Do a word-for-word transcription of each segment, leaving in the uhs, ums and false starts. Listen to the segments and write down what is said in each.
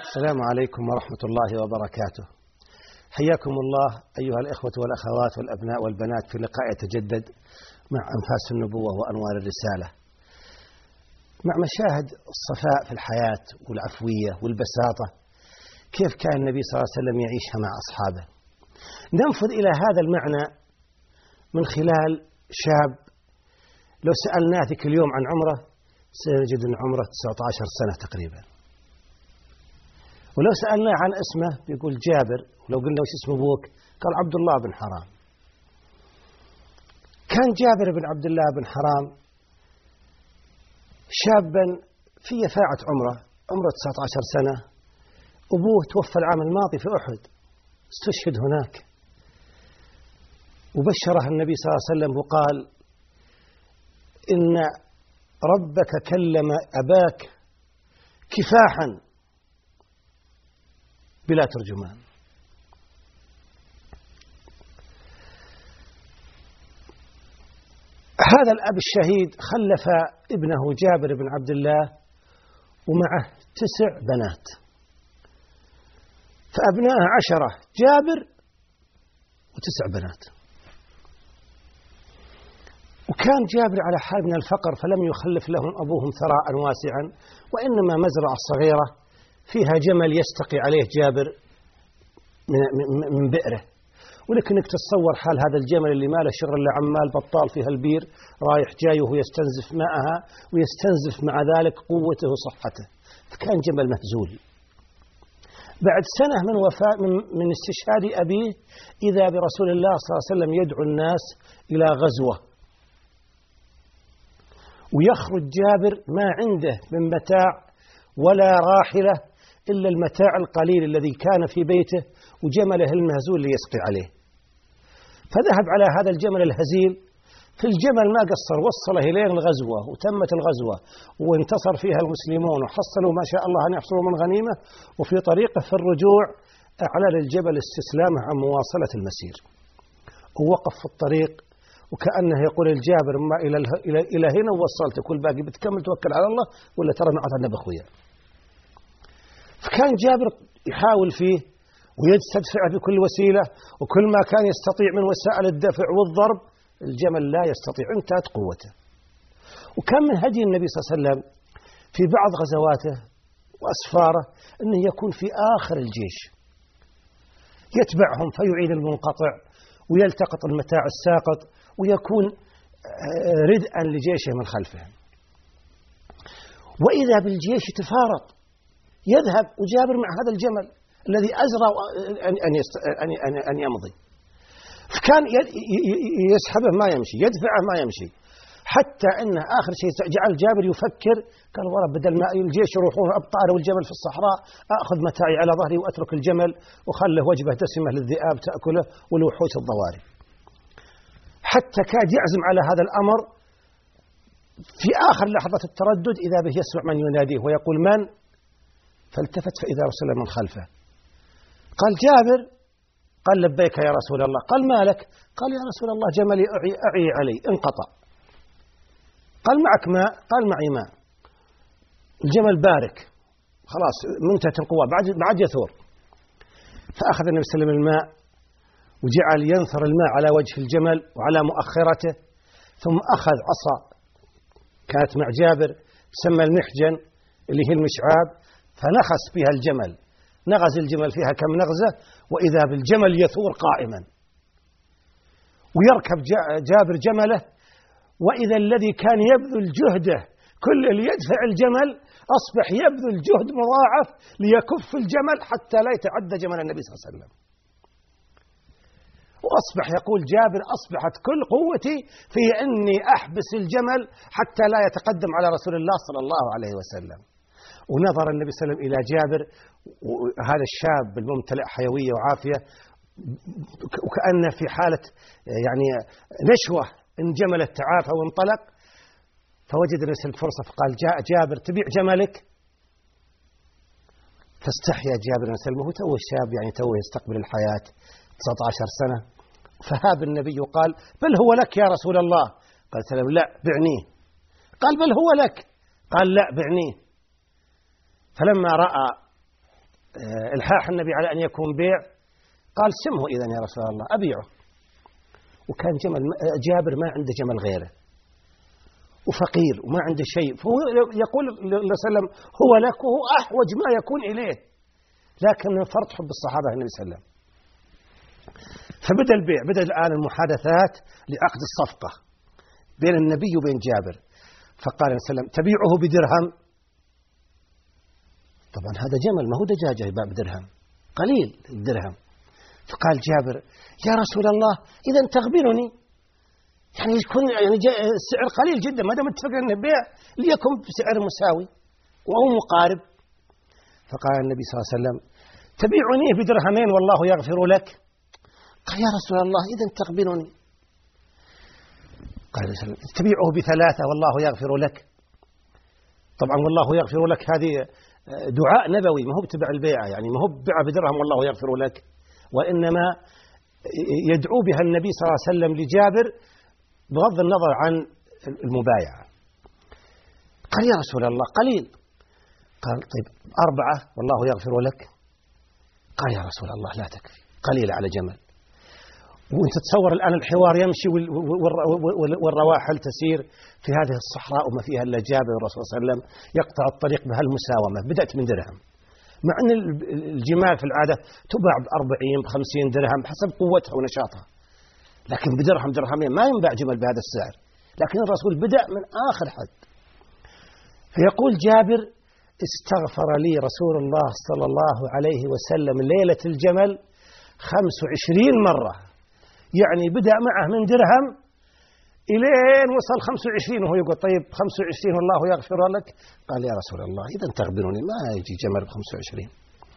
السلام عليكم ورحمة الله وبركاته. حياكم الله أيها الإخوة والأخوات والأبناء والبنات في لقاء يتجدد مع أنفاس النبوة وأنوار الرسالة، مع مشاهد الصفاء في الحياة والعفوية والبساطة، كيف كان النبي صلى الله عليه وسلم يعيشها مع أصحابه. ننفذ إلى هذا المعنى من خلال شاب لو سألناه ذيك اليوم عن عمره سنجد أن عمره تسعة عشر سنة تقريبا، ولو سألناه عن اسمه بيقول جابر، ولو قلنا وش اسم أبوك قال عبد الله بن حرام. كان جابر بن عبد الله بن حرام شابا في يفاعة عمره، عمره تسعة عشر سنة. أبوه توفى العام الماضي في أحد، استشهد هناك، وبشره النبي صلى الله عليه وسلم وقال إن ربك كلم أباك كفاحا بلا ترجمان. هذا الأب الشهيد خلف ابنه جابر بن عبد الله ومعه تسع بنات، فأبناءه عشرة، جابر وتسع بنات. وكان جابر على حال من الفقر، فلم يخلف لهم أبوهم ثراء واسعا، وإنما مزرعة صغيرة فيها جمل يستقي عليه جابر من بئره. ولكنك تتصور حال هذا الجمل اللي ما له شغل إلا عمال بطال فيها البير رايح جاي وهو يستنزف ماءها ويستنزف مع ذلك قوته وصحته، فكان جمل مهزول. بعد سنة من وفاة من, من استشهاد أبيه إذا برسول الله صلى الله عليه وسلم يدعو الناس إلى غزوة، ويخرج جابر ما عنده من متاع ولا راحلة إلا المتاع القليل الذي كان في بيته وجمله المهزول ليسقي عليه. فذهب على هذا الجمل الهزيل، في الجمل ما قصر، وصله إليه الغزوة، وتمت الغزوة وانتصر فيها المسلمون وحصلوا ما شاء الله أن يحصلوا من غنيمة. وفي طريقه في الرجوع أعلن الجبل استسلامه عن مواصلة المسير، ووقف في الطريق وكأنه يقول الجابر ما إلى إلى إلى هنا ووصلتك، والباقي بتكمل توكل على الله ولا ترى نعطنا بأخويا. فكان جابر يحاول فيه ويستدفع بكل وسيلة، وكل ما كان يستطيع من وسائل الدفع والضرب الجمل لا يستطيع، انتهت قوته. وكان من هدي النبي صلى الله عليه وسلم في بعض غزواته وأسفاره أنه يكون في آخر الجيش يتبعهم فيعيد المنقطع ويلتقط المتاع الساقط ويكون ردءا لجيشه من خلفهم. وإذا بالجيش تفارق يذهب وجابر مع هذا الجمل الذي أزرى أن يمضي، فكان يسحبه ما يمشي، يدفعه ما يمشي، حتى أنه آخر شيء جعل جابر يفكر، قال والله بدل ما الجيش يروحون أبطاله والجمل في الصحراء أخذ متاعي على ظهري وأترك الجمل وخله وجبة دسمة للذئاب تأكله والوحوش الضواري. حتى كاد يعزم على هذا الأمر، في آخر لحظة التردد إذا به يسمع من يناديه ويقول من؟ فالتفت فإذا رسول من خلفه، قال جابر، قال لبيك يا رسول الله، قال مالك؟ قال يا رسول الله جملي أعي, أعي علي انقطع. قال معك ماء؟ قال معي ماء. الجمل بارك خلاص منتهت القوة بعد بعد يثور. فأخذ النبي صلى الله عليه وسلم الماء وجعل ينثر الماء على وجه الجمل وعلى مؤخرته، ثم أخذ عصا كانت مع جابر تسمى المحجن اللي هي المشعاب، فنخس بها الجمل، نغز الجمل فيها كم نغزة، وإذا بالجمل يثور قائما ويركب جابر جمله. وإذا الذي كان يبذل جهده كل اللي يدفع الجمل أصبح يبذل جهد مضاعف ليكف الجمل حتى لا يتعدى جمل النبي صلى الله عليه وسلم. وأصبح يقول جابر أصبحت كل قوتي في أني أحبس الجمل حتى لا يتقدم على رسول الله صلى الله عليه وسلم. ونظر النبي صلى الله عليه وسلم إلى جابر هذا الشاب الممتلئ حيوية وعافية، وكأنه في حالة يعني نشوة ان جمله تعافى وانطلق، فوجد النبي صلى الله عليه وسلم فرصة فقال جاء جابر تبيع جملك؟ فاستحيا جابر بن سلمة، هو توه شاب يعني توه يستقبل الحياة تسعة عشر سنة، فهاب النبي وقال بل هو لك يا رسول الله. قال سلم لا بعنيه. قال بل هو لك. قال لا بعنيه. فلما رأى إلحاح النبي على أن يكون بيع، قال سمه إذن يا رسول الله أبيعه. وكان جمل جابر ما عنده جمل غيره وفقير وما عنده شيء، فهو يقول صلى الله عليه وسلم هو لك وهو أحوج ما يكون إليه، لكن من فرط حب الصحابة النبي صلى الله عليه وسلم. فبدأ البيع، بدأ الآن المحادثات لعقد الصفقة بين النبي وبين جابر. فقال النبي صلى الله عليه وسلم تبيعه بدرهم؟ طبعا هذا جمل ما هو دجاجة يباع بدرهم، قليل الدرهم. فقال جابر يا رسول الله إذا تغبنني، يعني يكون يعني السعر قليل جدا ما دام اتفقنا انه بيع ليكن بسعر مساوي وهو مقارب. فقال النبي صلى الله عليه وسلم تبيعني بدرهمين والله يغفر لك؟ قال يا رسول الله إذا تغبنني. قال تبيعه بثلاثة والله يغفر لك؟ طبعا والله يغفر لك هذه دعاء نبوي، ما هو بتبع البيعة، يعني ما هو بيع بدرهم والله يغفر لك، وإنما يدعو بها النبي صلى الله عليه وسلم لجابر بغض النظر عن المبايعة. قال يا رسول الله قليل. قال طيب أربعة والله يغفر لك؟ قال يا رسول الله لا تكفي، قليلة على جمل. وانت تصور الآن الحوار يمشي والرواحل تسير في هذه الصحراء وما فيها إلا جابر والرسول صلى الله عليه وسلم يقطع الطريق بهالمساومة. بدأت من درهم، مع أن الجمال في العادة تباع بأربعين بخمسين درهم حسب قوتها ونشاطها، لكن بدرهم درهمين ما ينباع جمل بهذا السعر. لكن الرسول بدأ من آخر حد. فيقول جابر استغفر لي رسول الله صلى الله عليه وسلم ليلة الجمل خمس وعشرين مرة، يعني بدأ معه من درهم إلين وصل خمس وعشرين وهو يقول طيب خمس وعشرين والله يغفر لك؟ قال يا رسول الله إذا تغبنوني ما يجي جمل ب خمس وعشرين.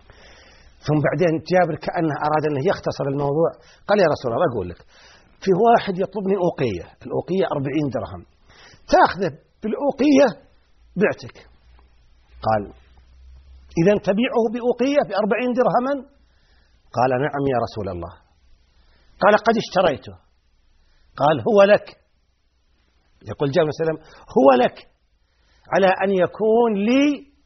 ثم بعدين جابر كأنه أراد أنه يختصر الموضوع، قال يا رسول الله أقول لك في واحد يطلبني أوقية، الأوقية أربعين درهم، تأخذه بالأوقية بعتك. قال إذا تبيعه بأوقية بأربعين درهما؟ قال نعم يا رسول الله. قال قد اشتريته. قال هو لك. يقول جابر عليه السلام هو لك على أن يكون لي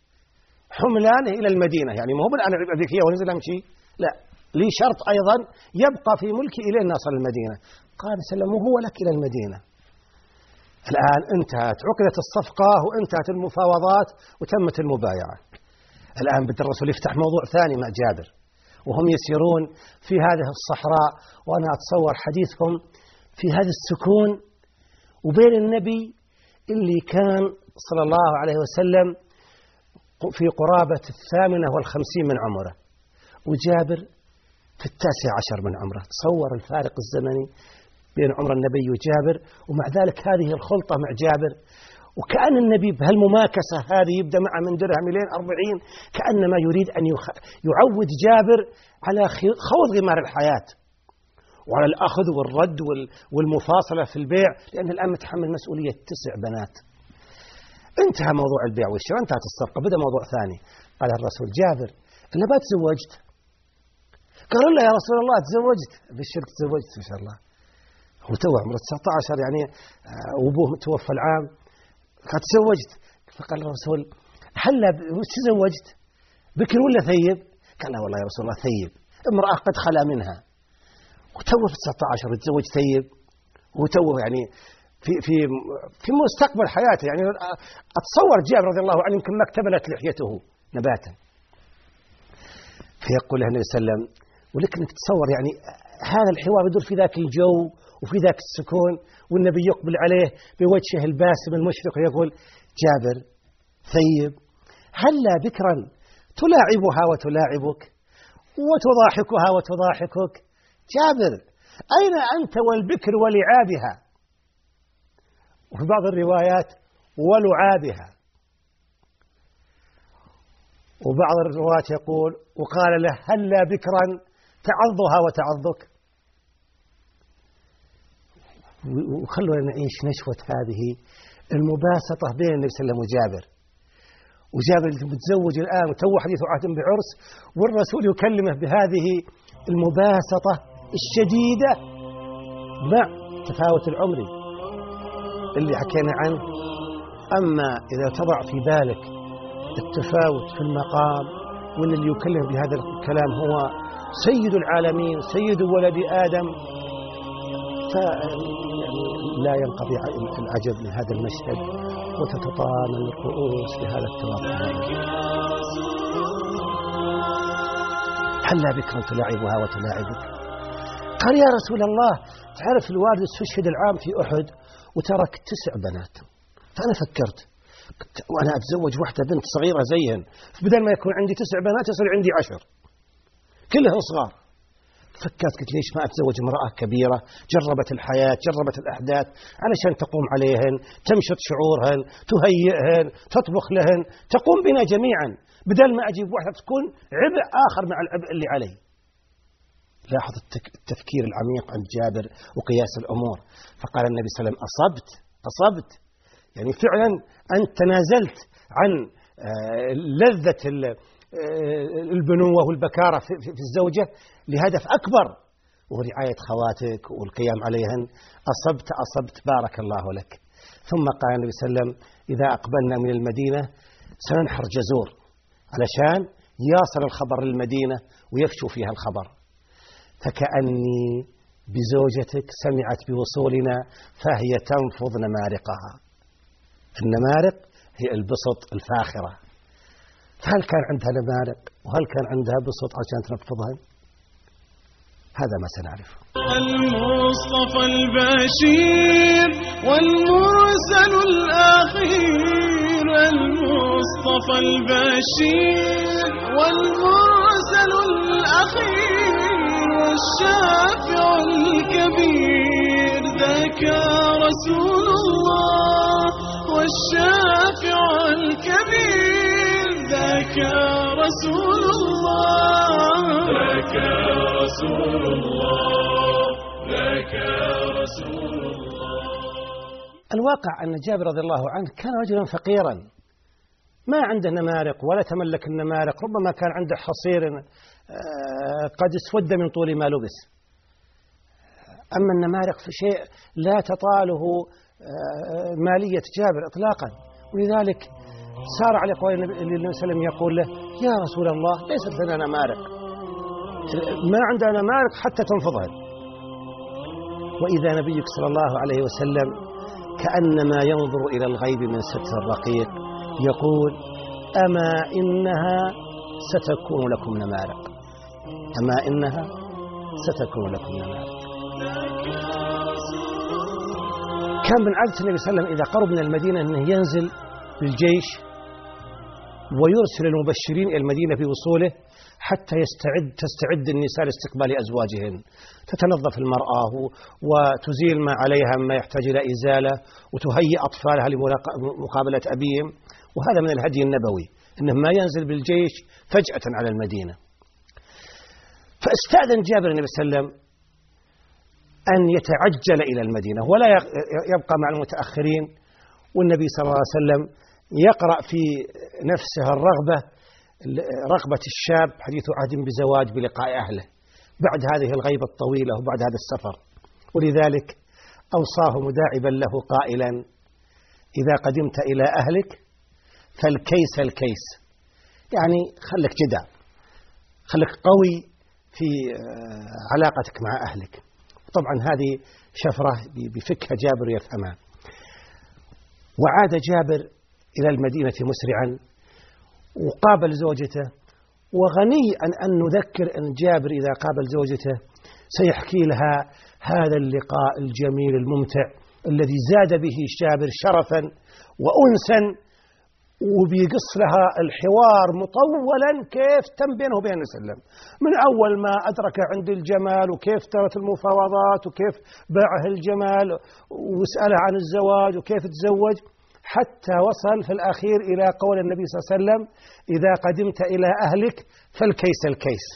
حملانه إلى المدينة، يعني ما هو بالآن أبيك إياه ونزل أمشي، لا لي شرط أيضا يبقى في ملكي إلين نصل المدينة. قال سلم وهو لك إلى المدينة. الآن انتهت عقدة الصفقة وانتهت المفاوضات وتمت المبايعة. الآن بدأ الرسول يفتح موضوع ثاني مع جابر وهم يسيرون في هذه الصحراء، وأنا أتصور حديثهم في هذا السكون وبين النبي اللي كان صلى الله عليه وسلم في قرابة الثامنة والخمسين من عمره، وجابر في التاسع عشر من عمره. تصور الفارق الزمني بين عمر النبي وجابر، ومع ذلك هذه الخلطة مع جابر. وكأن النبي بهالمماكسة هذه يبدأ معه من درهم إلين أربعين، كأنما يريد أن يعود جابر على خوض غمار الحياة وعلى الأخذ والرد والمفاصلة في البيع، لأن الآن متحمل مسؤولية تسع بنات. انتهى موضوع البيع والشراء، انتهت الصفقة، بدأ موضوع ثاني. قال الرسول جابر أنا ما تزوجت؟ قالوا له يا رسول الله تزوجت، بالشرك تزوجت إن شاء الله، هو تو عمره تسعة عشر يعني وابوه توفى العام، قال تزوجت. فقال الرسول هلا تزوجت بكر ولا ثيب؟ قال لا والله يا رسول الله ثيب، امرأة قد خلا منها، وتوه في تسعة عشر يتزوج ثيب، وتوه يعني في في في مستقبل حياته. يعني اتصور جابر رضي الله عنه يمكن ما اكتملت لحيته نباتا. فيقول له النبي صلى الله عليه وسلم ولكن تتصور يعني هذا الحوار يدور في ذاك الجو وفي ذاك السكون، والنبي يقبل عليه بوجهه الباسم المشرق ويقول جابر ثيب هلا بكرا تلاعبها وتلاعبك وتضاحكها وتضاحكك؟ جابر أين أنت والبكر ولعابها؟ وفي بعض الروايات ولعابها، وبعض الروايات يقول وقال له هلا بكرا تعضها وتعضك. وخلونا نعيش نشوة هذه المباسطة بين النبي صلى الله عليه وسلم وجابر. وجابر متزوج الآن وتو حديث عهد بعرس، والرسول يكلمه بهذه المباسطة الشديدة مع تفاوت العمر اللي حكينا عنه. أما إذا تضع في بالك التفاوت في المقام وأن اللي يكلم بهذا الكلام هو سيد العالمين سيد ولد آدم. فلا ينقضي العجب من هذا المشهد وتتطامن الرؤوس بهذا التواضع. هلا بك أن تلاعبها وتلاعبك. قال يا رسول الله تعرف الوالد استشهد العام في أحد وترك تسع بنات، فأنا فكرت وأنا أتزوج واحدة بنت صغيرة زيهن، بدل ما يكون عندي تسع بنات يصير عندي عشر كلها صغار. فكرت قلت ليش ما أتزوج امرأة كبيرة جربت الحياة جربت الأحداث علشان تقوم عليهن تمشط شعورهن تهيئهن تطبخ لهن تقوم بنا جميعا، بدل ما أجيب واحدة تكون عبء آخر مع العبء اللي علي. لاحظ التفكير العميق عند جابر وقياس الأمور. فقال النبي صلى الله عليه وسلم أصبت أصبت يعني فعلا أنت تنازلت عن لذة البنوة والبكارة في الزوجة لهدف أكبر وهو رعاية خواتك والقيام عليهن. أصبت أصبت بارك الله لك. ثم قال النبي صلى الله عليه وسلم إذا أقبلنا من المدينة سننحر جزور علشان يصل الخبر للمدينة ويفشو فيها الخبر. فكأني بزوجتك سمعت بوصولنا فهي تنفض نمارقها. النمارق هي البسط الفاخرة، فهل كان عندها نمارق وهل كان عندها بسط عشان تنفضها؟ هذا ما سنعرفه. المصطفى البشير والمرسل الأخير، المصطفى البشير والمرسل الأخير والشافع الكبير ذاك رسول الله، والشافع الكبير ذاك رسول الله، ذاك رسول الله، ذاك رسول الله. الواقع أن جابر رضي الله عنه كان رجلا فقيرا ما عنده نمارق ولا تملك النمارق، ربما كان عنده حصير قد اسود من طول ما لبس. أما النمارق في شيء لا تطاله مالية جابر إطلاقا، ولذلك سار على قول النبي صلى الله عليه وسلم يقول له يا رسول الله ليست لنا نمارق، ما عندنا نمارق حتى تنفضها. وإذا نبيك صلى الله عليه وسلم كأنما ينظر إلى الغيب من ستر الرقيق يقول أما إنها ستكون لكم نمارق، أما إنها ستكون لكم نمارق. كان من عادة النبي صلى الله عليه وسلم إذا قرب من المدينة أنه ينزل بالجيش ويرسل المبشرين إلى المدينة بوصوله حتى يستعد تستعد النساء لاستقبال أزواجهن، تتنظف المرأة وتزيل ما عليها مما يحتاج إلى إزالة وتهيئ أطفالها لمقابلة أبيهم. وهذا من الهدي النبوي أنه ما ينزل بالجيش فجأة على المدينة. فاستأذن جابر النبي صلى الله عليه وسلم أن يتعجل إلى المدينة ولا يبقى مع المتأخرين، والنبي صلى الله عليه وسلم يقرأ في نفسه الرغبة رغبة الشاب حديث عهد بزواج بلقاء أهله بعد هذه الغيبة الطويلة وبعد هذا السفر. ولذلك أوصاه مداعبا له قائلا إذا قدمت إلى أهلك فالكيس الكيس، يعني خلك جدع، خلك قوي في علاقتك مع أهلك. طبعا هذه شفرة بفكها جابر يفهمها. وعاد جابر إلى المدينة مسرعا وقابل زوجته، وغني أن, أن نذكر أن جابر إذا قابل زوجته سيحكي لها هذا اللقاء الجميل الممتع الذي زاد به جابر شرفا وأنسا، وبيقص لها الحوار مطولا كيف تم بينه وبين وسلم من أول ما أدرك عند الجمال وكيف ترت المفاوضات وكيف باعه الجمال وسأله عن الزواج وكيف تزوج، حتى وصل في الأخير إلى قول النبي صلى الله عليه وسلم إذا قدمت إلى أهلك فالكيس الكيس.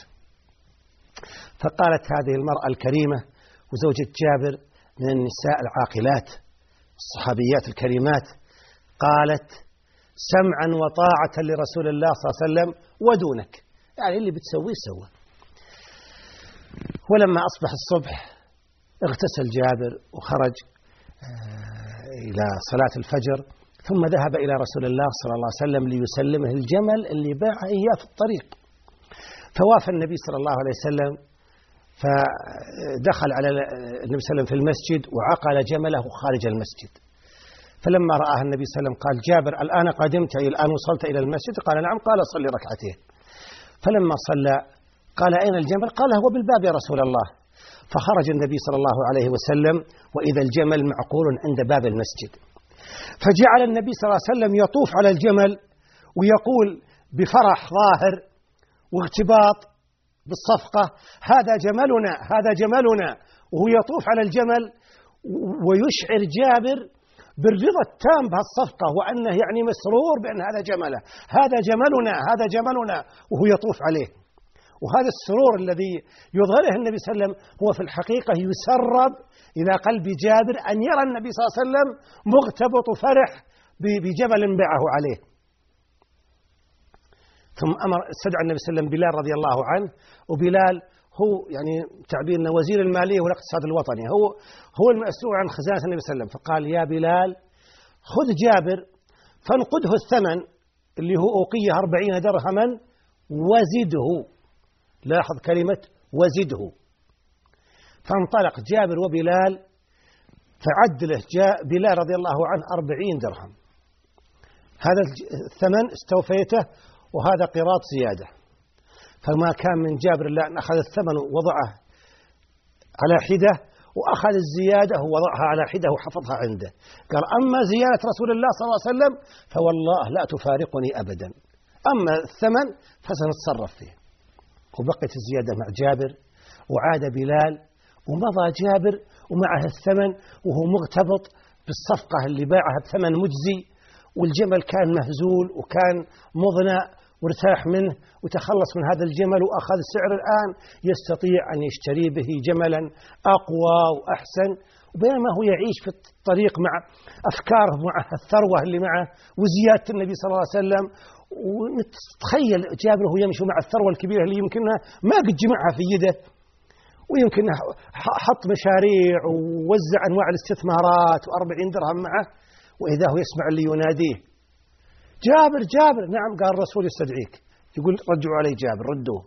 فقالت هذه المرأة الكريمة وزوجة جابر من النساء العاقلات الصحابيات الكريمات، قالت سمعا وطاعة لرسول الله صلى الله عليه وسلم ودونك، يعني اللي بتسويه سوى. ولما أصبح الصبح اغتسل جابر وخرج إلى صلاة الفجر، ثم ذهب إلى رسول الله صلى الله عليه وسلم ليسلمه الجمل اللي باعه إياه في الطريق. فوافى النبي صلى الله عليه وسلم، فدخل على النبي صلى الله عليه وسلم في المسجد وعقل جمله خارج المسجد. فلما رآه النبي صلى الله عليه وسلم قال: جابر الآن قدمت، أي الآن وصلت إلى المسجد؟ قال: نعم. قال: صلي ركعتين. فلما صلى قال: أين الجمل؟ قال: هو بالباب يا رسول الله. فخرج النبي صلى الله عليه وسلم وإذا الجمل معقول عند باب المسجد، فجعل النبي صلى الله عليه وسلم يطوف على الجمل ويقول بفرح ظاهر واغتباط بالصفقة: هذا جملنا، هذا جملنا، وهو يطوف على الجمل ويشعر جابر بالرضا التام بهالصفقة، وأنه يعني مسرور بأن هذا جمله، هذا جملنا، هذا جملنا، وهو يطوف عليه. وهذا السرور الذي يظهره النبي صلى الله عليه وسلم هو في الحقيقة يسرب إلى قلب جابر أن يرى النبي صلى الله عليه وسلم مغتبط فرح بجمل باعه عليه. ثم أمر استدعى النبي صلى الله عليه وسلم بلال رضي الله عنه، وبلال هو يعني تعبيرنا وزير المالية والاقتصاد الوطني، هو هو المسؤول عن خزانة النبي صلى الله عليه وسلم. فقال: يا بلال خذ جابر فانقده الثمن اللي هو أوقية أربعين درهما وزده. لاحظ كلمة وزده. فانطلق جابر وبلال فعد له جاء بلال رضي الله عنه أربعين درهم. هذا الثمن استوفيته وهذا قراط زيادة. فما كان من جابر إلا أن أخذ الثمن ووضعه على حدة، وأخذ الزيادة ووضعها على حدة وحفظها عنده. قال: أما زيادة رسول الله صلى الله عليه وسلم فوالله لا تفارقني أبدا، أما الثمن فسنتصرف فيه. وبقيت الزيادة مع جابر، وعاد بلال ومضى جابر ومعه الثمن وهو مغتبط بالصفقة اللي باعها بثمن مجزي، والجمل كان مهزول وكان مضنع وارتاح منه وتخلص من هذا الجمل وأخذ سعر الآن يستطيع أن يشتري به جملا أقوى وأحسن. وبينما هو يعيش في الطريق مع أفكاره مع الثروة اللي معه وزيادة النبي صلى الله عليه وسلم، ونتخيل جابر وهو يمشي مع الثروة الكبيرة اللي يمكنها ما قد جمعها في يده، ويمكن حط مشاريع ووزع أنواع الاستثمارات وأربعين درهم معه، وإذا هو يسمع اللي يناديه: جابر جابر. نعم. قال: الرسول يستدعيك. يقول: رجعوا علي جابر، ردوه.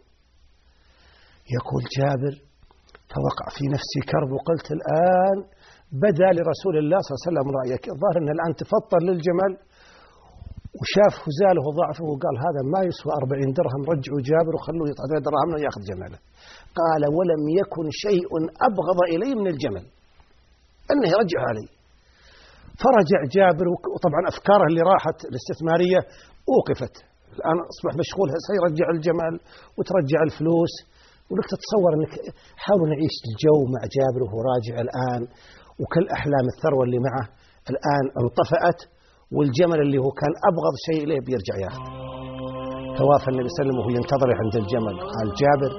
يقول جابر: فوقع في نفسي كرب وقلت الآن بدا لرسول الله صلى الله عليه وسلم رأيك. الظاهر أن الآن تفطر للجمل وشاف هزاله وضعفه وقال: هذا ما يسوى أربعين درهم، رجعوا جابر وخلوه يطلع درهمنا ويأخذ جمله. قال: ولم يكن شيء أبغض إلي من الجمل أنه يرجع علي. فرجع جابر، وطبعا أفكاره اللي راحت الاستثمارية أوقفت، الآن أصبح مشغول سيرجع الجمل وترجع الفلوس. ولك تتصور أنك حاولوا نعيش الجو مع جابر وهو راجع الآن، وكل أحلام الثروة اللي معه الآن انطفأت، والجمل اللي هو كان أبغض شيء إليه بيرجع ياخذ. توافى النبي صلى الله عليه وسلم وهو ينتظر عند الجمل. قال جابر: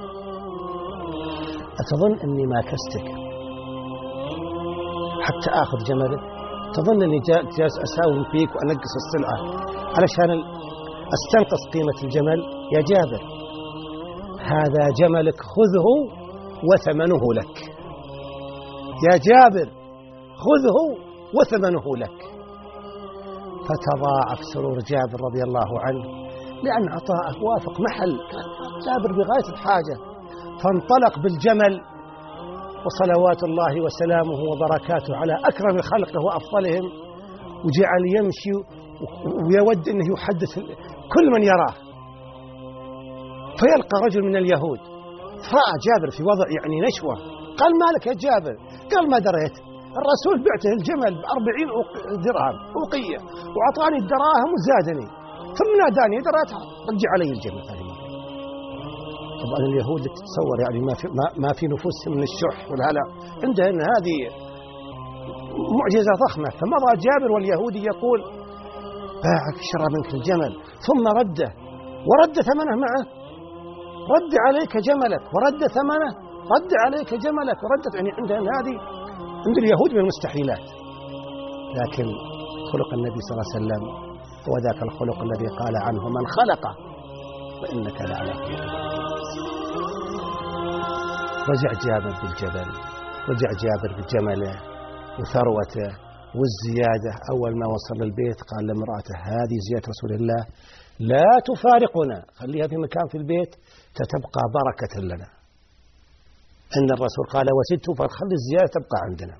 أتظن أني ما كستك حتى آخذ جملك؟ تظن أني جالس أساوم فيك وأنقص السلعة علشان أستنقص قيمة الجمل؟ يا جابر، هذا جملك خذه وثمنه لك. يا جابر خذه وثمنه لك. فتضاعف سرور جابر رضي الله عنه لأن عطاءه وافق محل، جابر بغاية الحاجة. فانطلق بالجمل وصلوات الله وسلامه وبركاته على أكرم خلقه وأفضلهم، وجعل يمشي ويود أنه يحدث كل من يراه. فيلقى رجل من اليهود فرأى جابر في وضع يعني نشوة، قال: مالك يا جابر؟ قال: ما دريت، الرسول بعته الجمل بأربعين درهم أوقية وعطاني الدراهم وزادني، ثم ناداني دريت رجع علي الجمل هذه مرة. طبعا اليهود تتصور يعني ما في, ما, ما في نفوسهم من الشح والهلع، عندها أن هذه معجزة ضخمة. فمضى جابر واليهودي يقول: باعك شرى منك الجمل ثم رده ورد ثمنه معه، رد عليك جملك ورد ثمنه، رد عليك جملك ورد، يعني عندها أن هذه عند اليهود من المستحيلات. لكن خلق النبي صلى الله عليه وسلم هو ذاك الخلق الذي قال عنه: من خلقه وإنك لعلى خلق. رجع جابر بالجبل، رجع جابر بجمله وثروته والزيادة. أول ما وصل البيت قال لامرأته: هذه زيادة رسول الله لا تفارقنا، خليها في مكان في البيت تتبقى بركة لنا. أن الرسول قال وزدت فخلي الزيادة تبقى عندنا.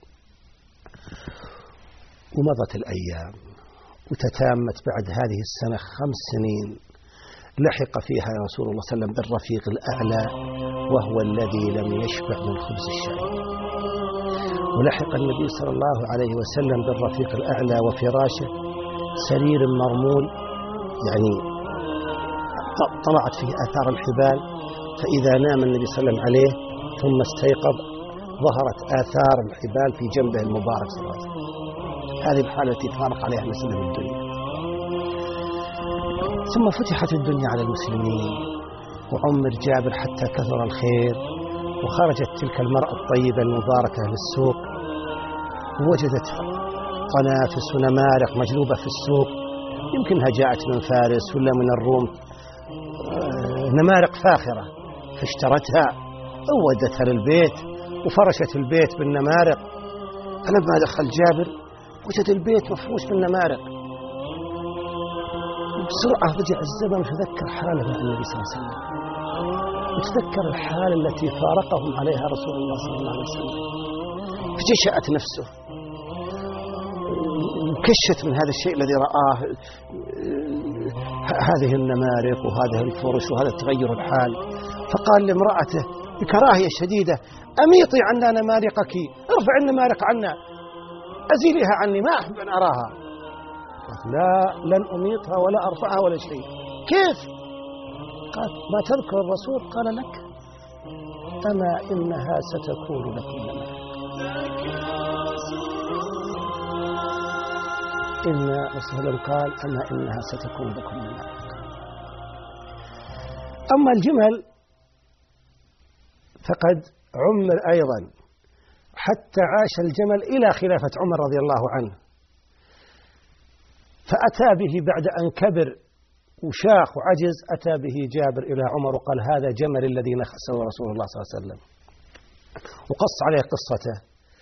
ومضت الأيام وتتامت بعد هذه السنة خمس سنين، لحق فيها رسول الله صلى الله عليه وسلم بالرفيق الأعلى وهو الذي لم يشبع من خبز الشعير. ولحق النبي صلى الله عليه وسلم بالرفيق الأعلى وفراشه سرير مرمول، يعني طلعت فيه آثار الحبال، فإذا نام النبي صلى الله عليه وسلم عليه ثم استيقظ ظهرت آثار الحبال في جنبه المبارك صلى الله عليه وسلم. هذه الحالة التي فارق عليها مسلم الدنيا. ثم فتحت الدنيا على المسلمين وعمر جابر حتى كثر الخير، وخرجت تلك المرأة الطيبة المباركة للسوق ووجدت قنافس ونمارق مجلوبة في السوق، يمكنها جاءت من فارس ولا من الروم، نمارق فاخرة، فاشترتها وودتها للبيت وفرشت البيت بالنمارق. فلما دخل جابر وجد البيت مفروش بالنمارق، بسرعة رجع الزمن وتذكر حاله مع النبي صلى الله عليه وسلم، وتذكر الحالة التي فارقهم عليها رسول الله صلى الله عليه وسلم، فجشأت نفسه وكشت من هذا الشيء الذي رآه، هذه النمارق وهذه الفرش وهذا التغير الحال. فقال لامرأته بكراهية شديدة أميطي عنا نمارقك، ارفع النمارق عنا، أزيلها عني، ما أحب أن أراها. لا، لن أميطها ولا أرفعها ولا شيء. كيف؟ قال ما تذكر الرسول؟ قال لك أما إنها ستكون لكم نمارق. إن رسول قال أما إنها ستكون لكم نمارق. أما الجمل فقد عمر أيضا حتى عاش الجمل إلى خلافة عمر رضي الله عنه، فأتى به بعد أن كبر وشاخ وعجز، أتى به جابر إلى عمر وقال هذا جمل الذي نخسه رسول الله صلى الله عليه وسلم، وقص عليه قصته.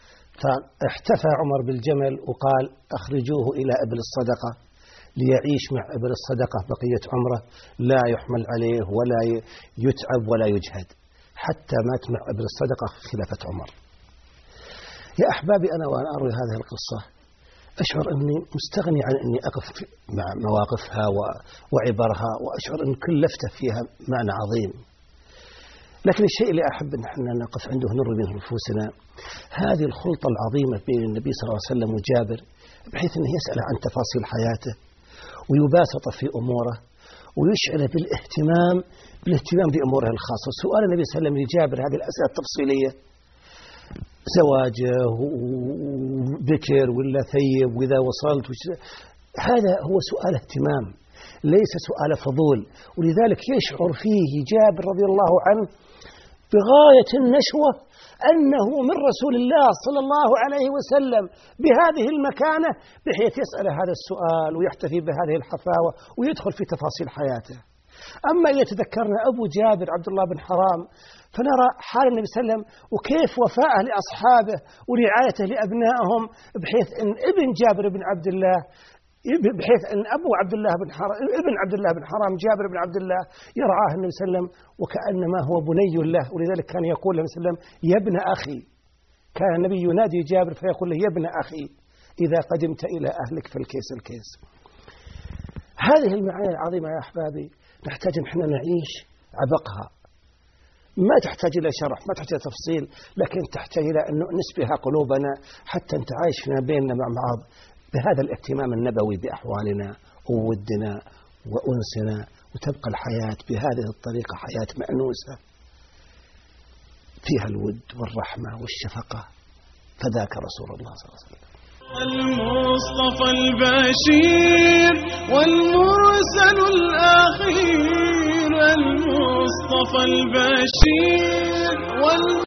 فاحتفى عمر بالجمل وقال أخرجوه إلى إبل الصدقة ليعيش مع إبل الصدقة بقية عمره، لا يحمل عليه ولا يتعب ولا يجهد، حتى مات مع إبل الصدقة في خلافة عمر. يا أحبابي، أنا وأنا أروي هذه القصة أشعر أني مستغني عن أني أقف مع مواقفها وعبرها، وأشعر أن كل لفتة فيها معنى عظيم. لكن الشيء اللي أحب أن احنا نقف عنده نروي منه نفوسنا هذه الخلطة العظيمة بين النبي صلى الله عليه وسلم وجابر، بحيث أنه يسأل عن تفاصيل حياته ويباسط في أموره ويشعر بالاهتمام بالاهتمام بأموره الخاصة. سؤال النبي صلى الله عليه وسلم لجابر هذه الأسئلة التفصيلية، زواجه وبكر ولا ثيب وإذا وصلت، هذا هو سؤال اهتمام ليس سؤال فضول. ولذلك يشعر فيه جابر رضي الله عنه بغاية النشوة أنه من رسول الله صلى الله عليه وسلم بهذه المكانة، بحيث يسأل هذا السؤال ويحتفي بهذه الحفاوة ويدخل في تفاصيل حياته. أما يتذكرنا أبو جابر عبد الله بن حرام، فنرى حال النبي صلى الله عليه وسلم وكيف وفاءه لأصحابه ورعايته لأبنائهم، بحيث أن ابن جابر بن عبد الله بحيث أن أبو عبد الله بن حرام ابن عبد الله بن حرام جابر بن عبد الله يرعاه النبي صلى الله عليه وسلم وكأنما هو بني له. ولذلك كان يقول النبي صلى الله عليه وسلم يا ابن أخي، كان النبي ينادي جابر فيقول له يا ابن أخي إذا قدمت إلى أهلك فالكيس الكيس. هذه المعاني العظيمة يا أحبابي نحتاج أن احنا نعيش عبقها، ما تحتاج إلى شرح، ما تحتاج إلى تفصيل، لكن تحتاج إلى أن نسبها قلوبنا حتى نتعايش فيما بيننا مع بعض بهذا الاهتمام النبوي بأحوالنا وودنا وأنسنا، وتبقى الحياة بهذه الطريقة حياة مأنوسة فيها الود والرحمة والشفقة، فذاك رسول الله صلى الله عليه وسلم. المصطفى البشير والمرسل الأخير، المصطفى البشير وال